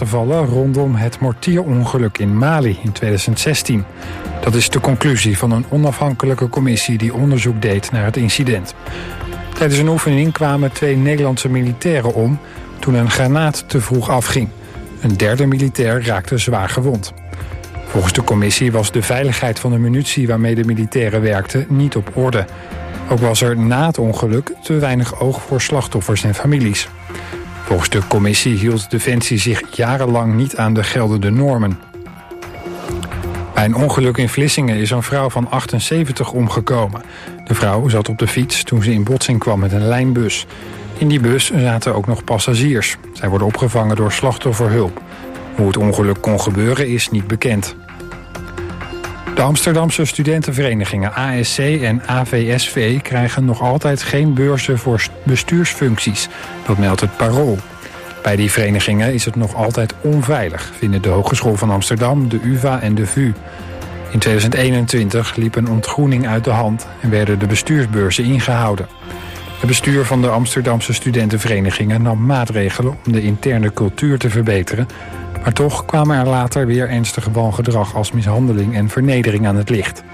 laten vallen rondom het mortierongeluk in Mali in 2016. Dat is de conclusie van een onafhankelijke commissie die onderzoek deed naar het incident. Tijdens een oefening kwamen 2 Nederlandse militairen om toen een granaat te vroeg afging. Een derde militair raakte zwaar gewond. Volgens de commissie was de veiligheid van de munitie waarmee de militairen werkten niet op orde. Ook was er na het ongeluk te weinig oog voor slachtoffers en families. Volgens de commissie hield Defensie zich jarenlang niet aan de geldende normen. Bij een ongeluk in Vlissingen is een vrouw van 78 omgekomen. De vrouw zat op de fiets toen ze in botsing kwam met een lijnbus. In die bus zaten ook nog passagiers. Zij worden opgevangen door slachtofferhulp. Hoe het ongeluk kon gebeuren is niet bekend. De Amsterdamse studentenverenigingen ASC en AVSV krijgen nog altijd geen beurzen voor bestuursfuncties. Dat meldt het Parool. Bij die verenigingen is het nog altijd onveilig, vinden de Hogeschool van Amsterdam, de UvA en de VU. In 2021 liep een ontgroening uit de hand en werden de bestuursbeurzen ingehouden. Het bestuur van de Amsterdamse studentenverenigingen nam maatregelen om de interne cultuur te verbeteren. Maar toch kwamen er later weer ernstige wangedrag als mishandeling en vernedering aan het licht.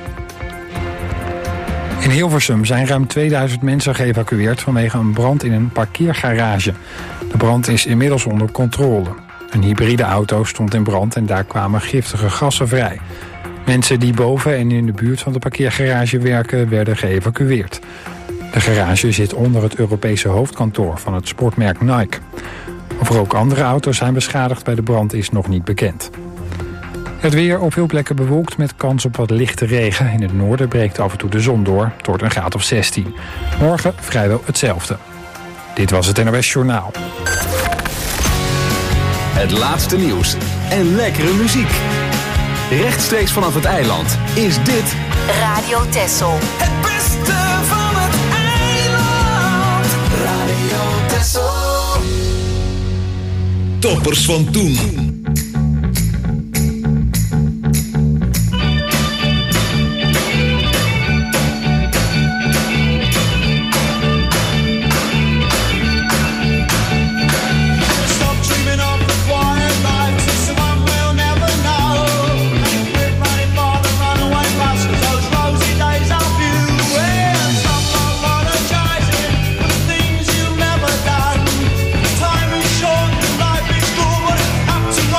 In Hilversum zijn ruim 2000 mensen geëvacueerd vanwege een brand in een parkeergarage. De brand is inmiddels onder controle. Een hybride auto stond in brand en daar kwamen giftige gassen vrij. Mensen die boven en in de buurt van de parkeergarage werken werden geëvacueerd. De garage zit onder het Europese hoofdkantoor van het sportmerk Nike. Of er ook andere auto's zijn beschadigd bij de brand is nog niet bekend. Het weer op veel plekken bewolkt met kans op wat lichte regen. In het noorden breekt af en toe de zon door. Het wordt een graad of 16. Morgen vrijwel hetzelfde. Dit was het NOS Journaal. Het laatste nieuws en lekkere muziek. Rechtstreeks vanaf het eiland is dit Radio Texel. Het beste van het eiland. Radio Texel. Toppers van toen. Time is short and life is short. Have to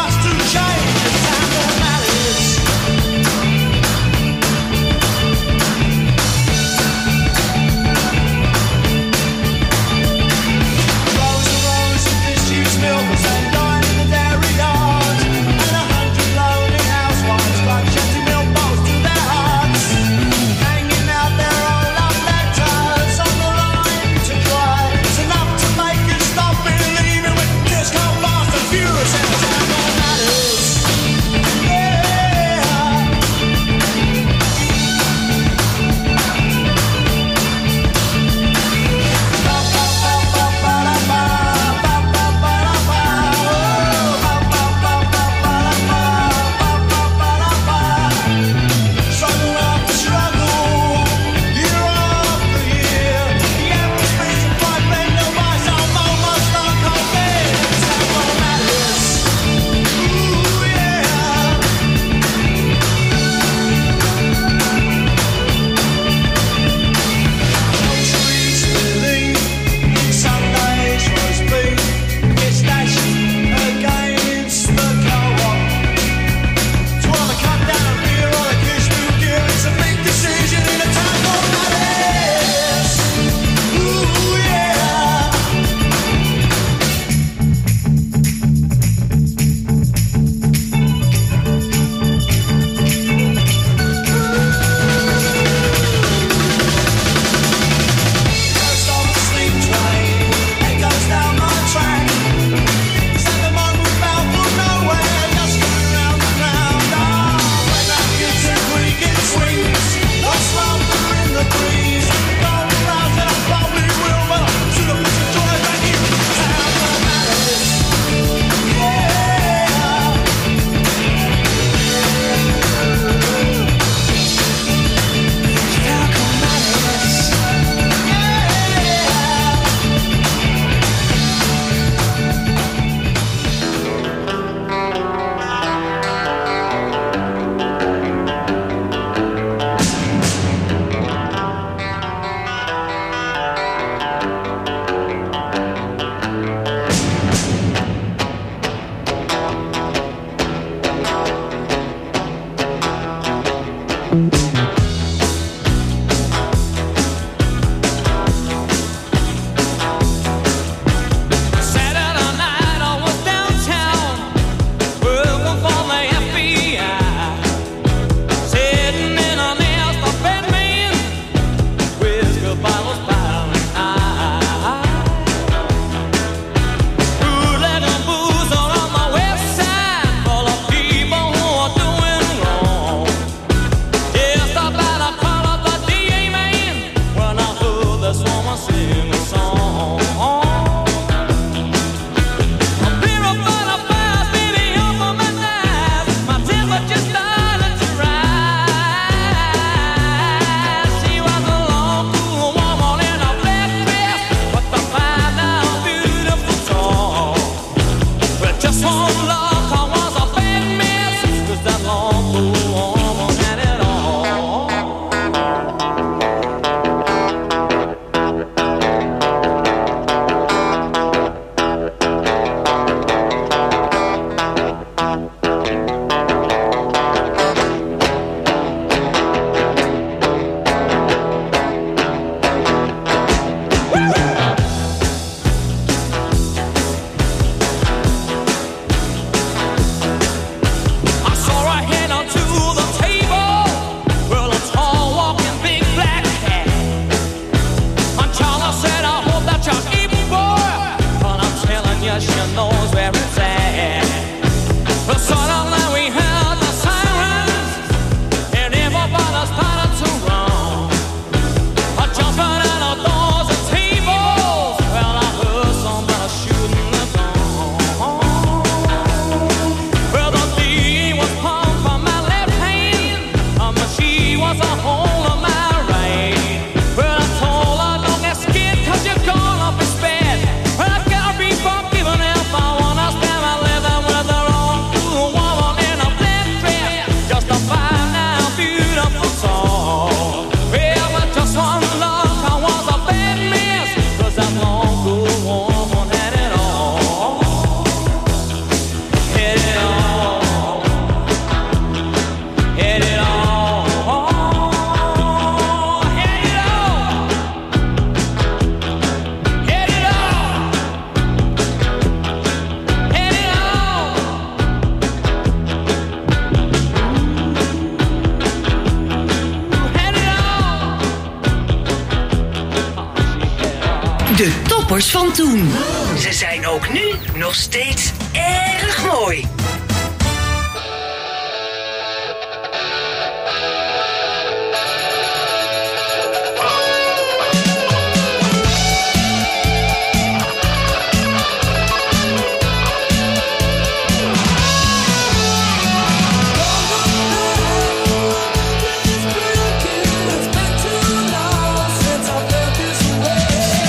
De toppers van toen. Ze zijn ook nu nog steeds erg mooi.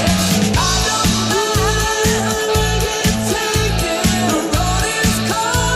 Cold.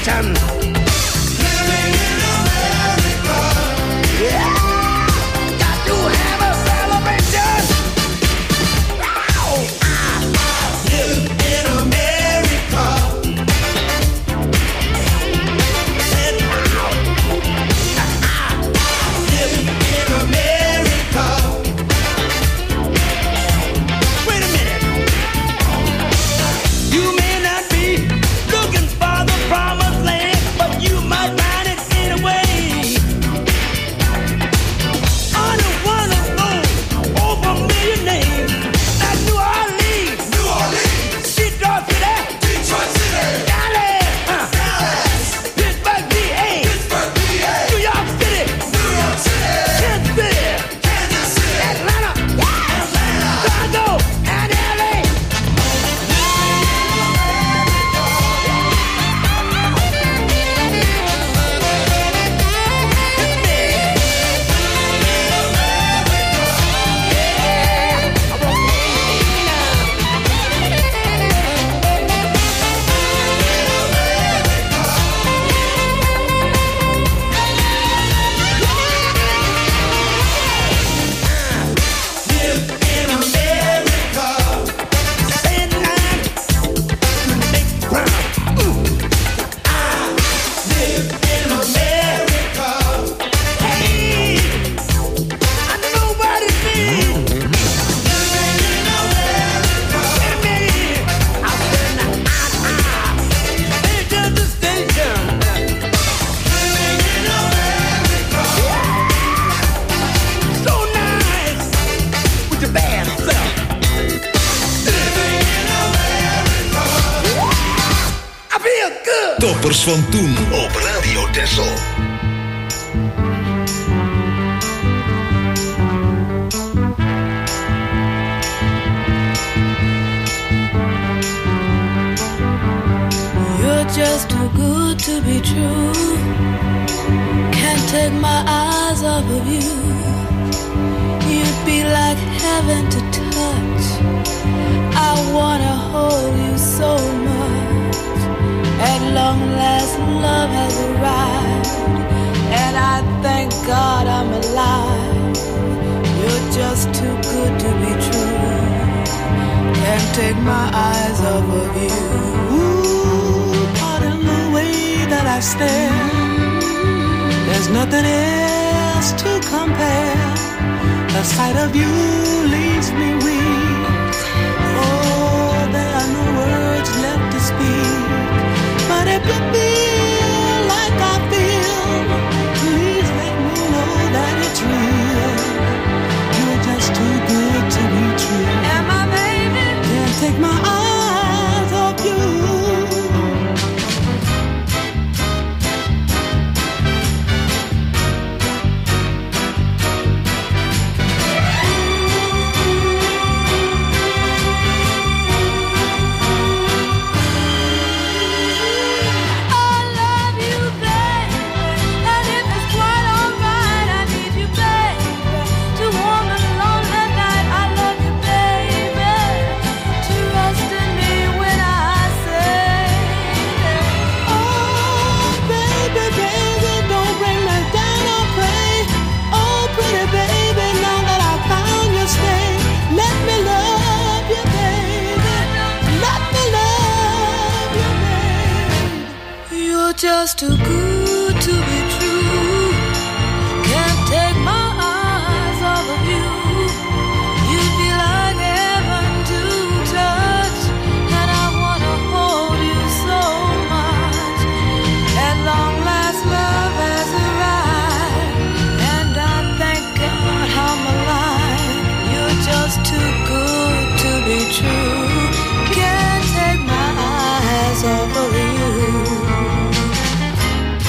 celebration. Living in America. Yeah, got to have a celebration. Wow. Live in America. And live in America. Wait a minute. You may not be looking for the promised land, but you might find it anyway. Under one of those over a million names, like New Orleans, Detroit City, Dallas, Pittsburgh, PA, New York City, Kansas City, Atlanta, Chicago, and LA. Toppers van toen op Radio Texel. You're just too good to be true. Can't take my eyes off of you. You'd be like heaven to touch. I wanna hold you so much. At long last, love has arrived, and I thank God I'm alive. You're just too good to be true. Can't take my eyes off of you. Ooh, pardon the way that I stare. There's nothing else to compare. The sight of you leaves me weak. Oh, there are no words left to speak. But if you feel like I feel, please let me know that it's real. You're just too good to be true. And my baby can't take my eyes off you. Just too good to be true. Can't take my eyes off of you. You'd be like heaven to touch, and I wanna hold you so much. At long last, love has arrived, and I thank God I'm alive. You're just too good to be true. Can't take my eyes off of you.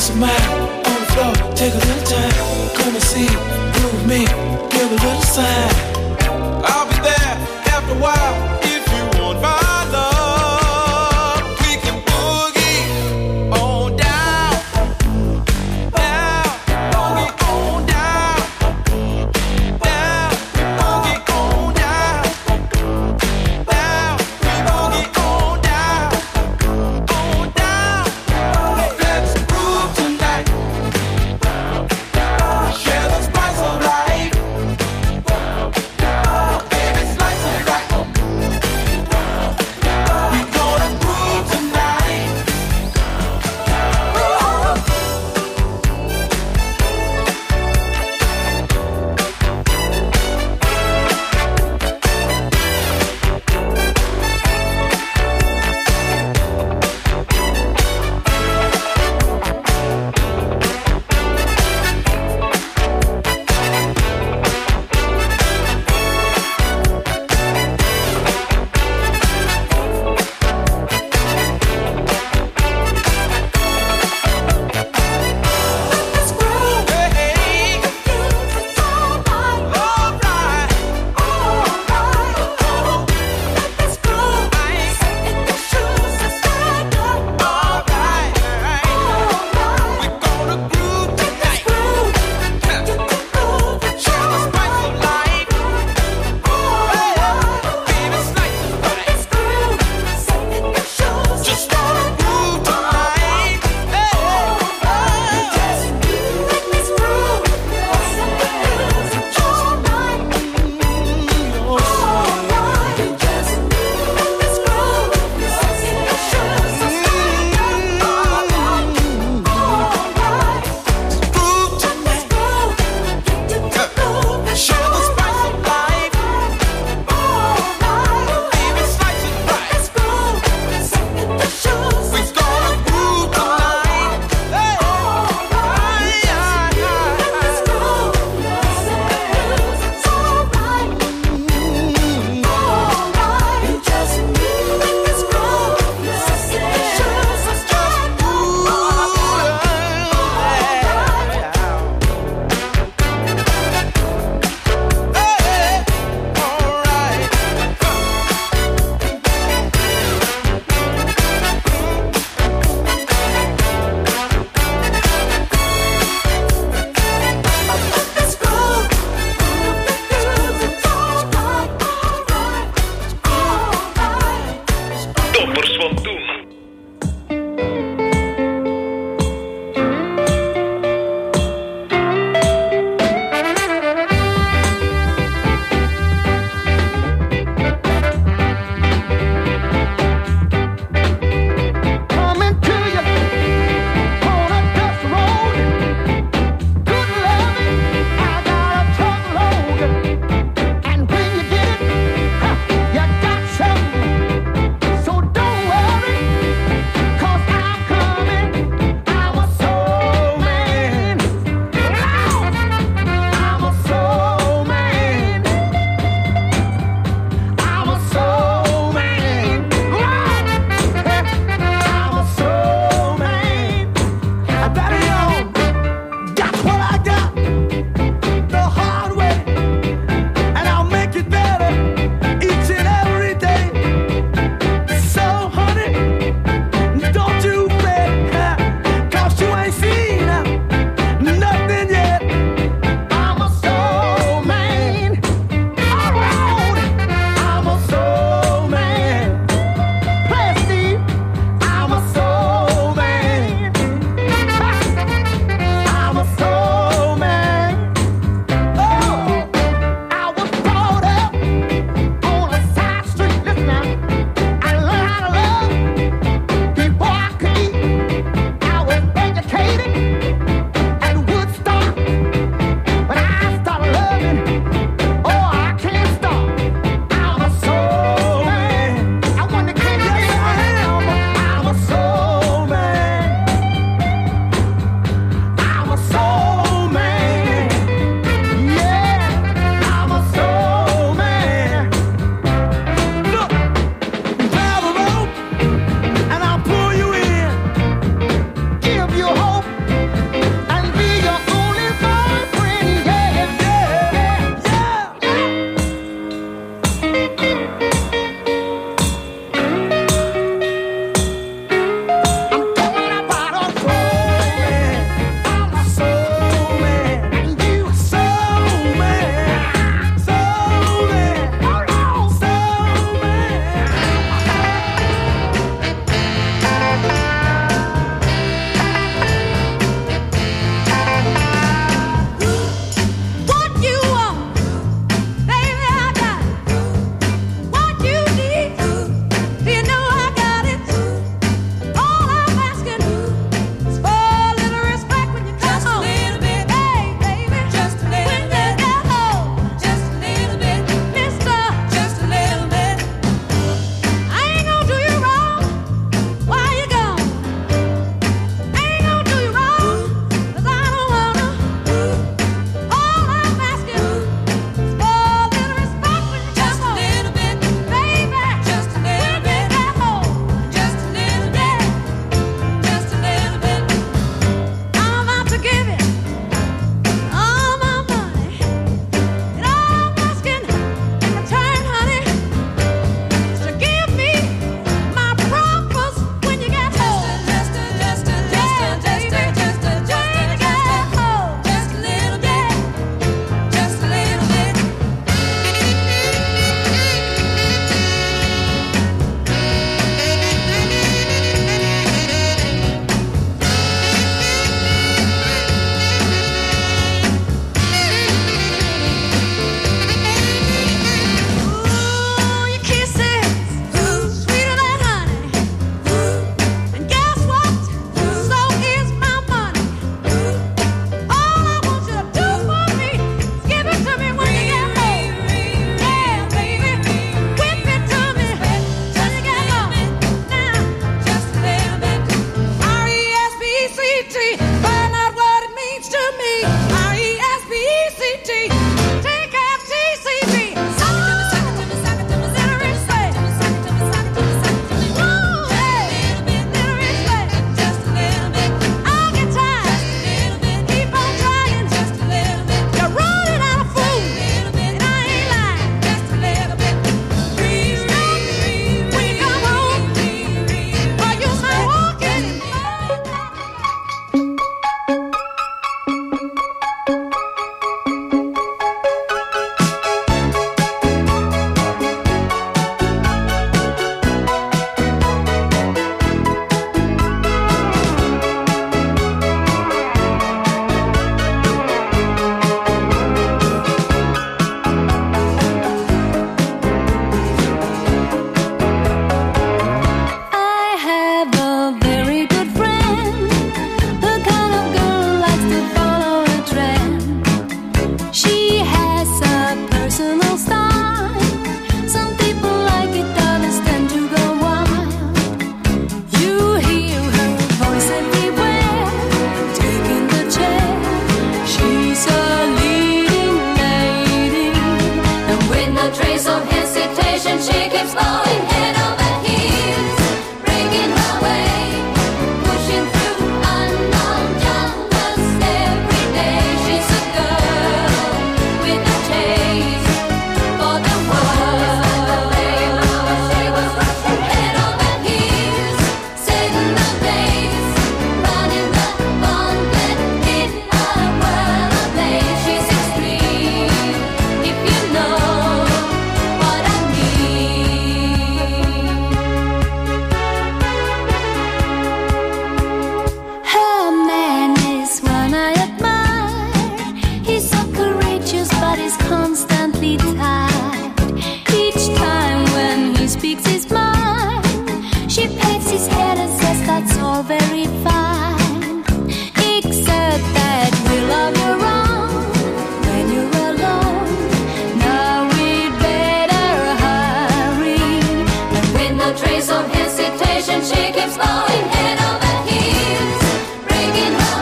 peace of mind on the floor. Take a little time, come and see, groove me, give a little sign. I'll be there after a while if you want my love. We can boogie on down, down, boogie on down, down, boogie on down, down, we boogie on down, on down. Let's groove tonight. Share the spice of life. Baby, slice it right.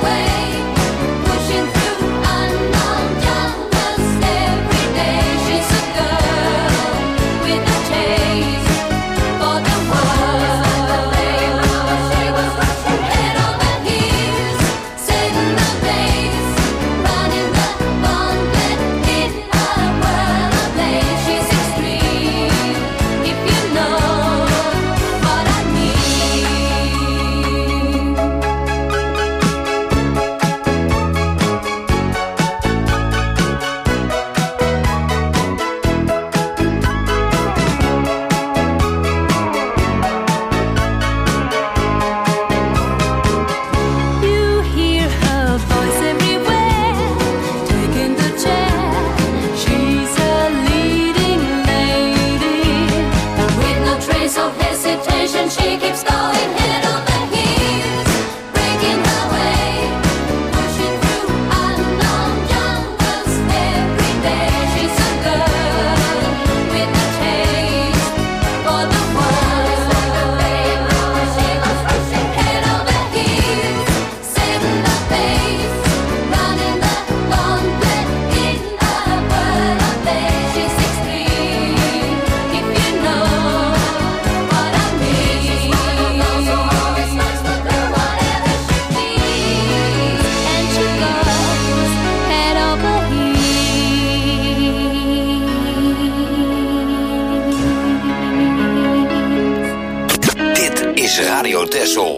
Radio Texel.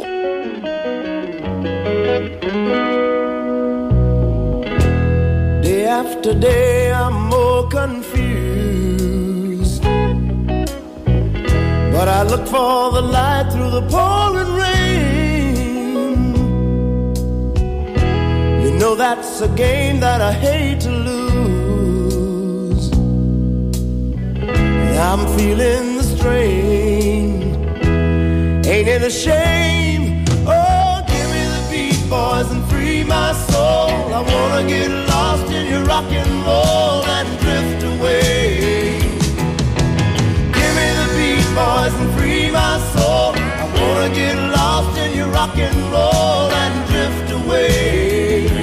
Day after day I'm more confused, but I look for the light through the pouring rain. You know that's a game that I hate to lose, and I'm feeling the strain. Ain't it a shame? Oh, give me the beat, boys, and free my soul. I wanna get lost in your rock and roll and drift away. Give me the beat, boys, and free my soul. I wanna get lost in your rock and roll and drift away.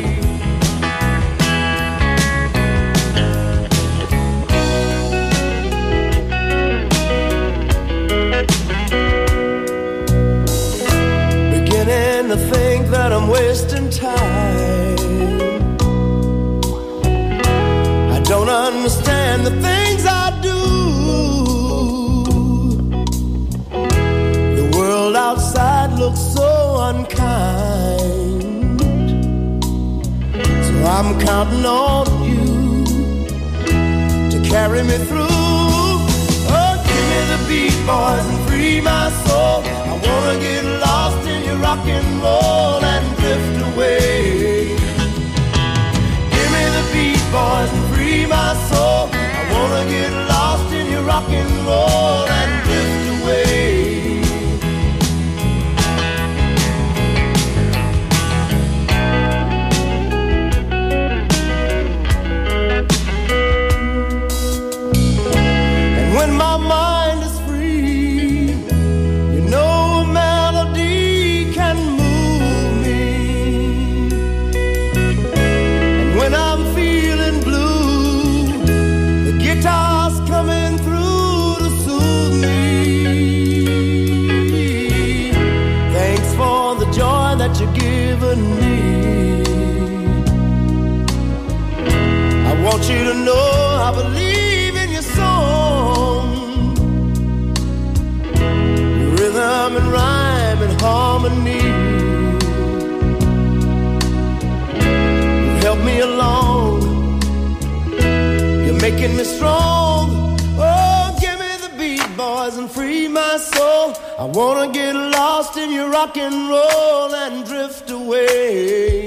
To think that I'm wasting time. I don't understand the things I do. The world outside looks so unkind, so I'm counting on you to carry me through. Oh, give me the beat, boys, and free my soul. I wanna get lost in your rock and roll and drift away. Give me the beat, boys, and free my soul. I wanna get lost in your rock and roll and drift away. And when my mind is free, you know a melody can move me. And when I'm feeling blue, the guitar's coming through to soothe me. Thanks for the joy that you've given me. I want you to know I believe in your song, your rhythm and rhyme and harmony. You help me along, you're making me strong. Oh, give me the beat, boys, and free my soul. I wanna get lost in your rock and roll and drift away.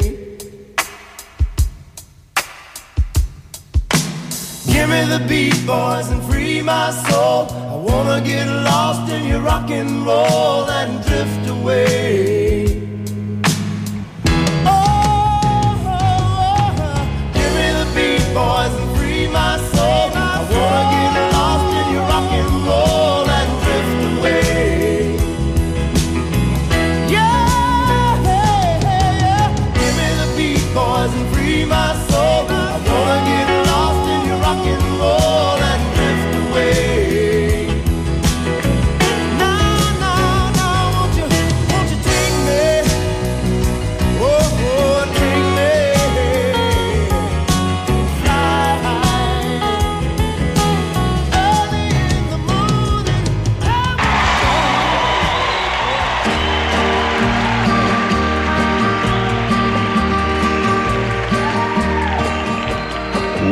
Give me the beat, boys, and free my soul. I wanna get lost in your rock and roll and drift away. Oh, give me the beat, boys, and free my soul. I wanna get lost in your rock and roll and drift away. Yeah, give me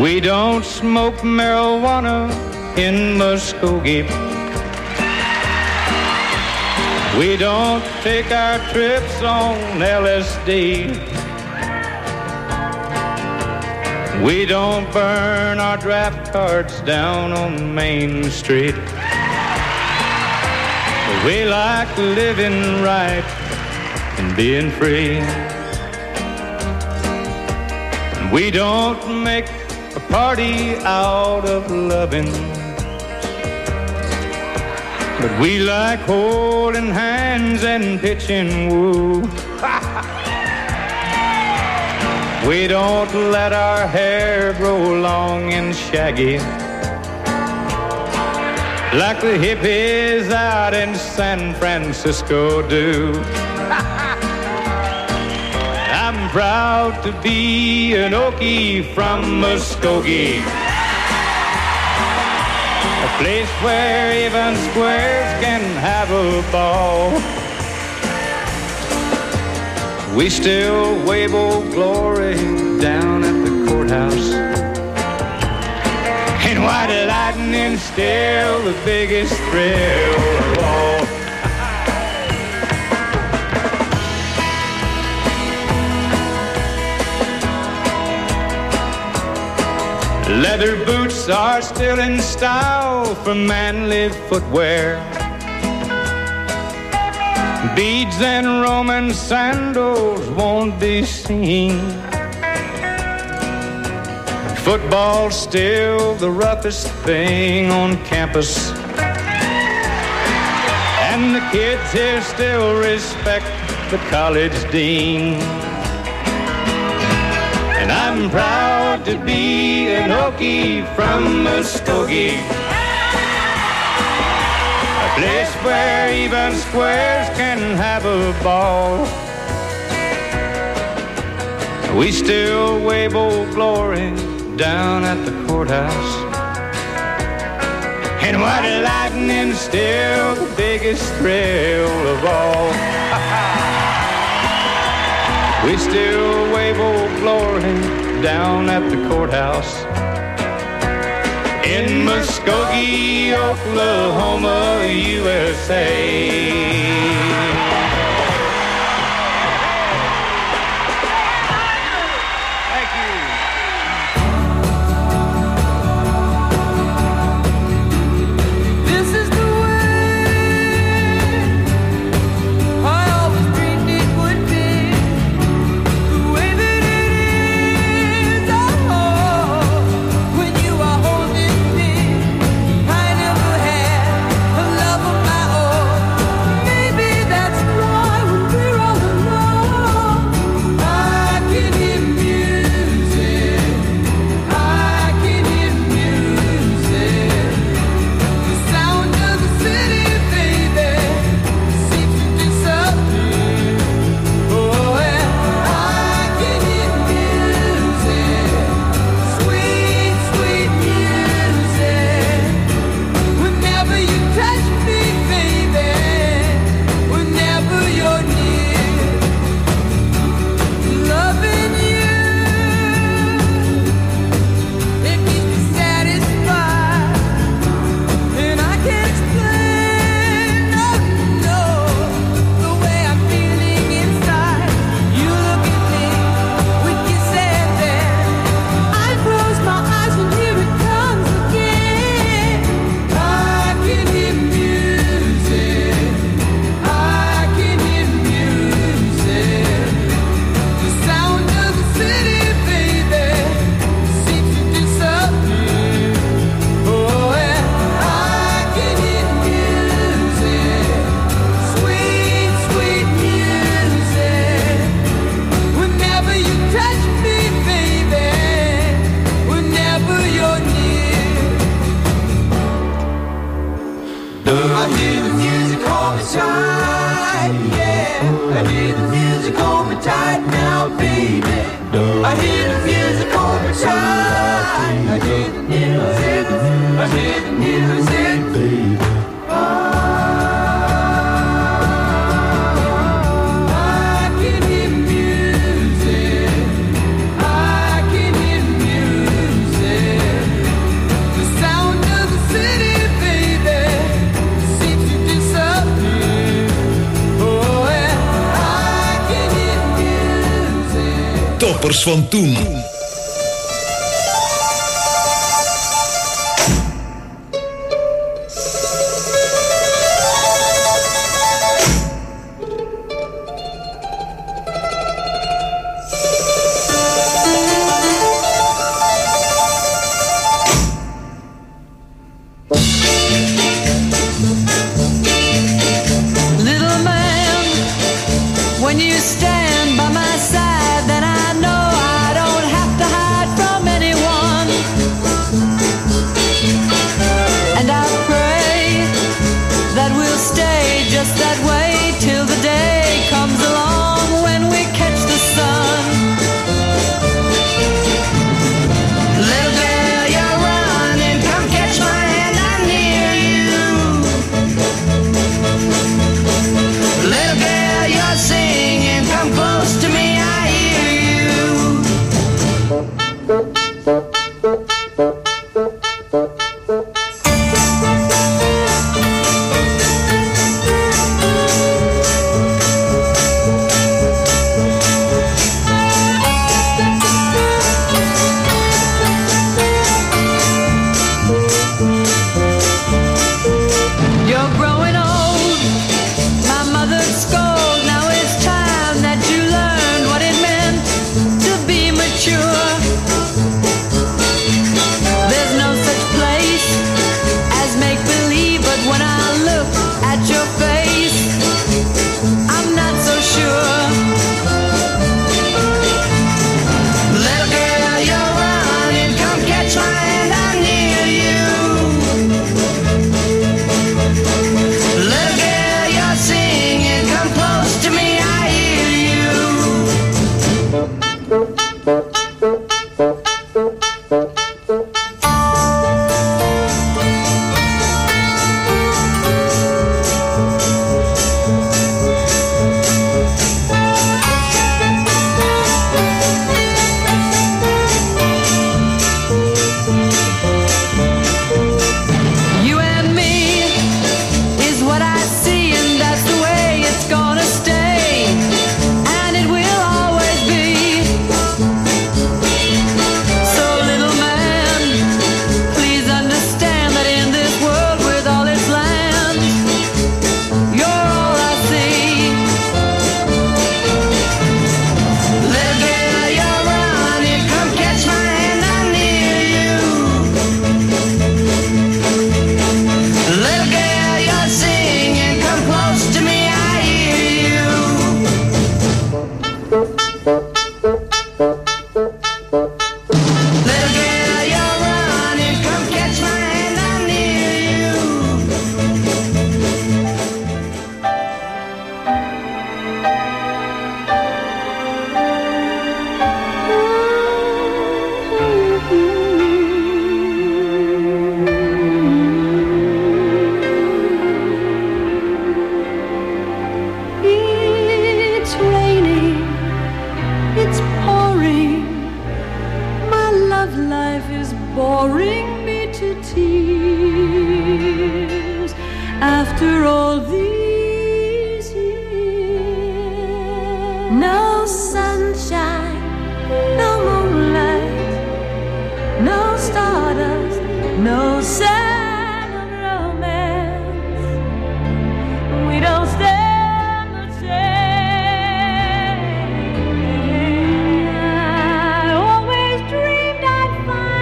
We don't smoke marijuana in Muskogee. We don't take our trips on LSD. We don't burn our draft cards down on Main Street. We like living right and being free. We don't make a party out of loving, but we like holding hands and pitching woo. We don't let our hair grow long and shaggy like the hippies out in San Francisco do. I'm proud to be an Okie from Muskogee, a place where even squares can have a ball. We still wave old glory down at the courthouse, and white lightning still the biggest thrill of all. Leather boots are still in style for manly footwear. Beads and Roman sandals won't be seen. Football's still the roughest thing on campus, and the kids here still respect the college dean. And I'm proud to be an Okie from Muskogee, a place where even squares can have a ball. We still wave old glory down at the courthouse, and white lightning's still the biggest thrill of all. We still wave old glory down at the courthouse in Muskogee, Oklahoma, USA. toppers van toen.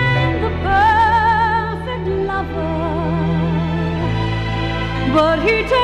But he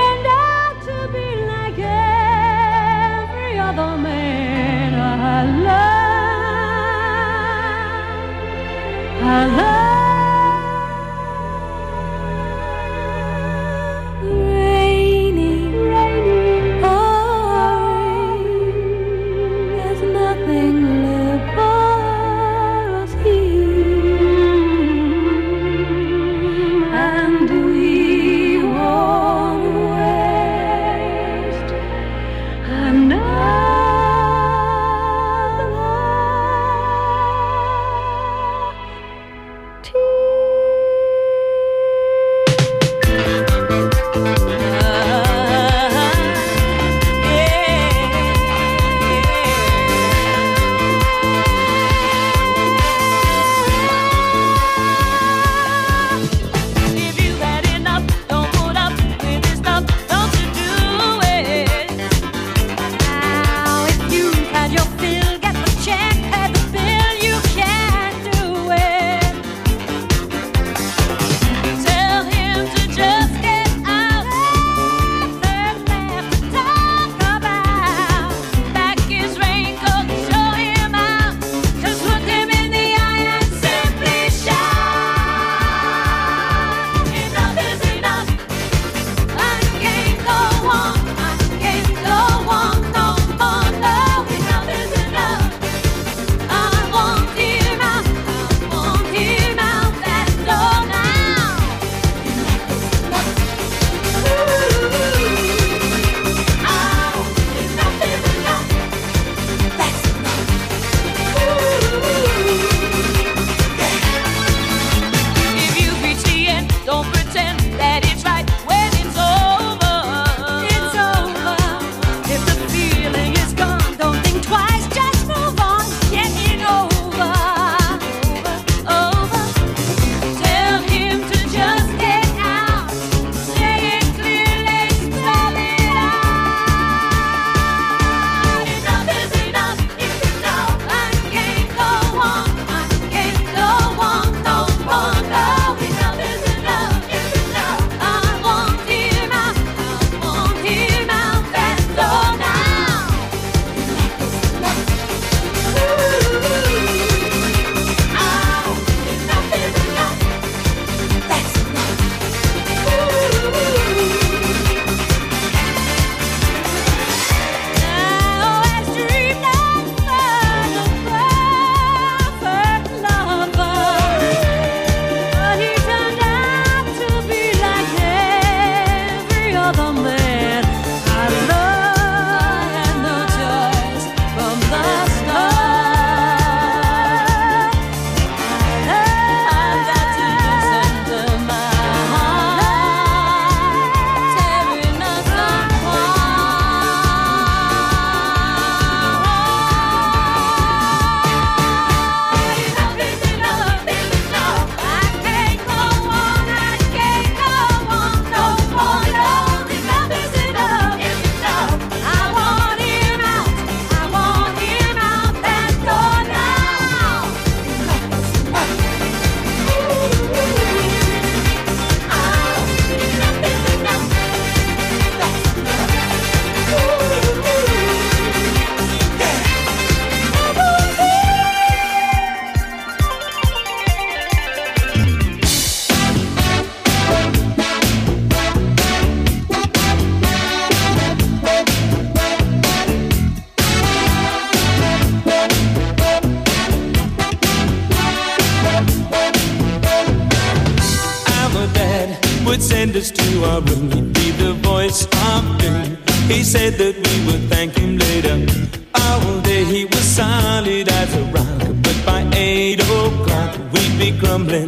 send us to our room, he'd be the voice of doom. He said that we would thank him later. All day he was solid as a rock, but by 8 o'clock we'd be grumbling.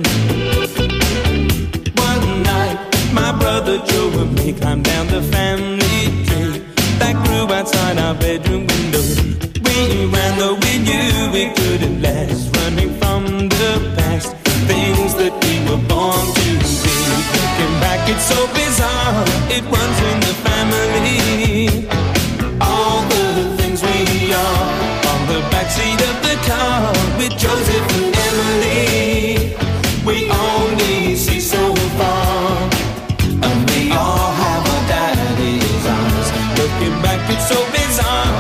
One night, my brother Joe and me climbed down the family tree that grew outside our bedroom window. We ran though we knew we couldn't last, running from the past, things that we were born to be. Looking back, it's so bizarre, it runs in the family. All the things we are on the backseat of the car with Joseph and Emily. We only see so far, and we all have our daddy's eyes. Looking back, it's so bizarre.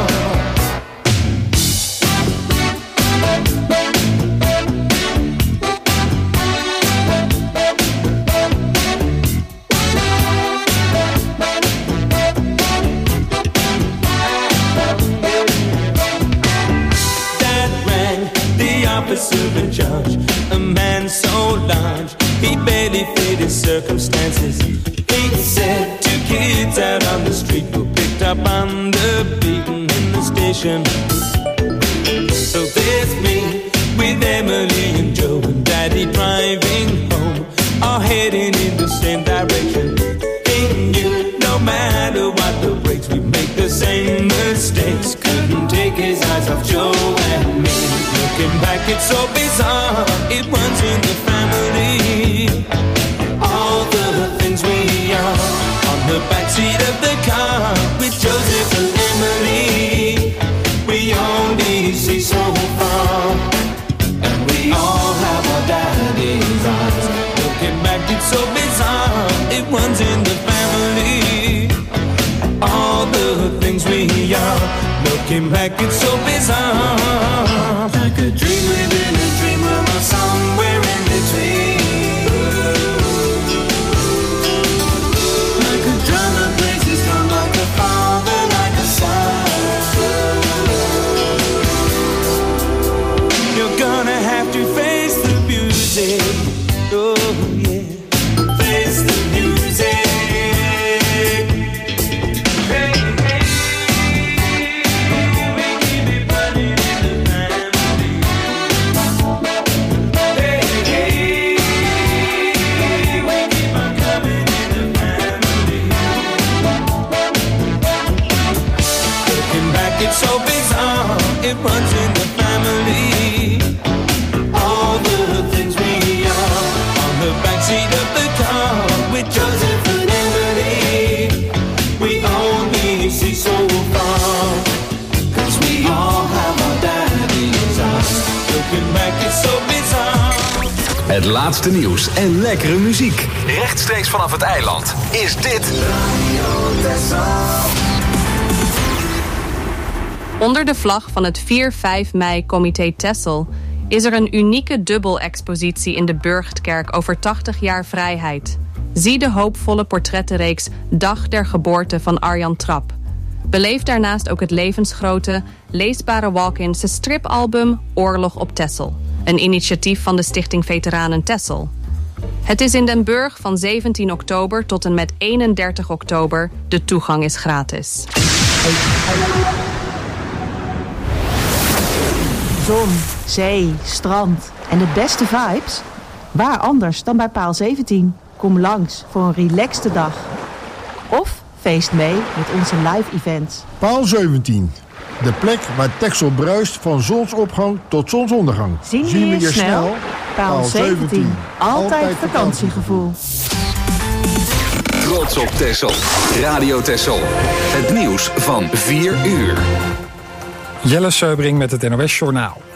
Officer in charge, a man so large, he barely fit his circumstances. He said 2 kids out on the street were picked up on the beat in the station. So there's me with Emily and Joe and Daddy driving home, all heading in the same direction. He knew no matter what the brakes, we'd make the same mistakes. Couldn't take his eyes off Joe and me. Looking back, it's so bizarre, it runs in the family. All the things we are on the backseat of the car with Joseph and Emily. We only see so far, and we all have our daddy's eyes. Looking back, it's so bizarre, it runs in the family. All the things we are, looking back, it's so bizarre. Like a dream within a dream, or somewhere in between. Like a drum that plays his drum, like a father, like a son. You're gonna have to face the music. Oh yeah, face the music. It's so bizarre, it runs in the family. All the things we are on the backseat of the car with Joseph and Emily. We only see so far, cause we all have our daddy's eyes. Looking back, it's so bizarre. Het laatste nieuws en lekkere muziek. Rechtstreeks vanaf het eiland is dit Radio Texel. Onder de vlag van het 4-5 mei Comité Texel is er een unieke dubbelexpositie in de Burchtkerk over 80 jaar vrijheid. Zie de hoopvolle portrettenreeks Dag der geboorte van Arjan Trap. Beleef daarnaast ook het levensgrote, leesbare walk-in stripalbum Oorlog op Texel. Een initiatief van de Stichting Veteranen Texel. Het is in Den Burg van 17 oktober tot en met 31 oktober. De toegang is gratis. Zon, zee, strand en de beste vibes? Waar anders dan bij Paal 17? Kom langs voor een relaxte dag. Of feest mee met onze live events. Paal 17. De plek waar Texel bruist van zonsopgang tot zonsondergang. Zien we je snel? Paal 17. Altijd vakantiegevoel. Trots op Texel. Radio Texel. Het nieuws van 4 uur. Jelle Seubring met het NOS Journaal.